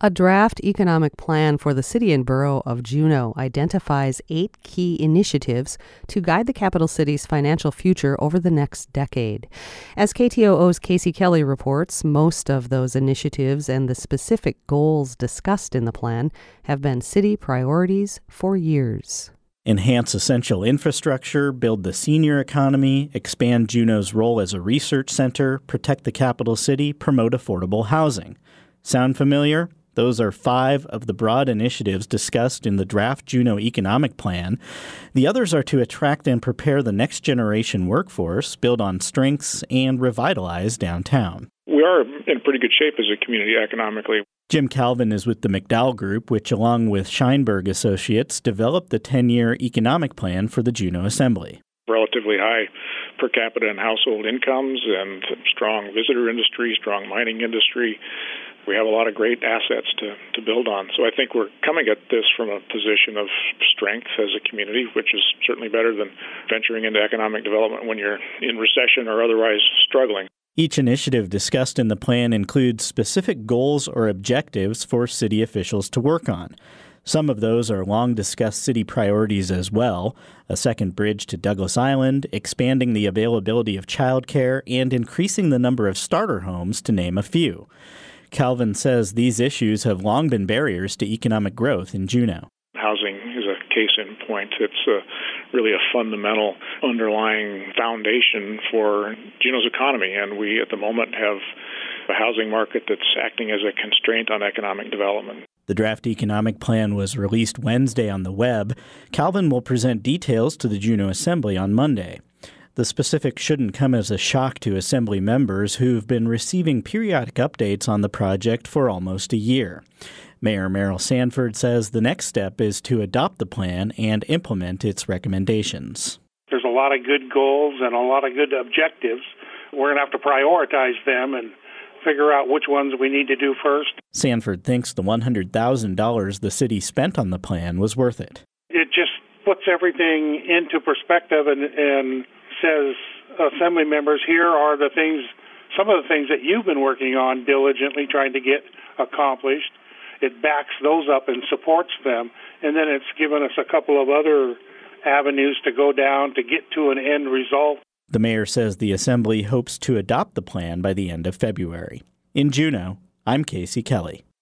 A draft economic plan for the city and borough of Juneau identifies 8 key initiatives to guide the capital city's financial future over the next decade. As KTOO's Casey Kelly reports, most of those initiatives and the specific goals discussed in the plan have been city priorities for years. Enhance essential infrastructure, build the senior economy, expand Juneau's role as a research center, protect the capital city, promote affordable housing. Sound familiar? Those are 5 of the broad initiatives discussed in the draft Juneau Economic Plan. The others are to attract and prepare the next generation workforce, build on strengths, and revitalize downtown. We are in pretty good shape as a community economically. Jim Calvin is with the McDowell Group, which, along with Scheinberg Associates, developed the 10-year economic plan for the Juneau Assembly. Relatively high per capita and household incomes and strong visitor industry, strong mining industry. We have a lot of great assets to build on. So I think we're coming at this from a position of strength as a community, which is certainly better than venturing into economic development when you're in recession or otherwise struggling. Each initiative discussed in the plan includes specific goals or objectives for city officials to work on. Some of those are long-discussed city priorities as well: a second bridge to Douglas Island, expanding the availability of childcare, and increasing the number of starter homes, to name a few. Calvin says these issues have long been barriers to economic growth in Juneau. Housing is a case in point. It's really a fundamental underlying foundation for Juneau's economy, and we at the moment have a housing market that's acting as a constraint on economic development. The draft economic plan was released Wednesday on the web. Calvin will present details to the Juneau Assembly on Monday. The specifics shouldn't come as a shock to Assembly members who've been receiving periodic updates on the project for almost a year. Mayor Merrill Sanford says the next step is to adopt the plan and implement its recommendations. There's a lot of good goals and a lot of good objectives. We're going to have to prioritize them and figure out which ones we need to do first. Sanford thinks the $100,000 the city spent on the plan was worth it. It just puts everything into perspective and says, Assembly members, here are the things, some of the things that you've been working on diligently trying to get accomplished. It backs those up and supports them. And then it's given us a couple of other avenues to go down to get to an end result. The mayor says the Assembly hopes to adopt the plan by the end of February. In Juneau, I'm Casey Kelly.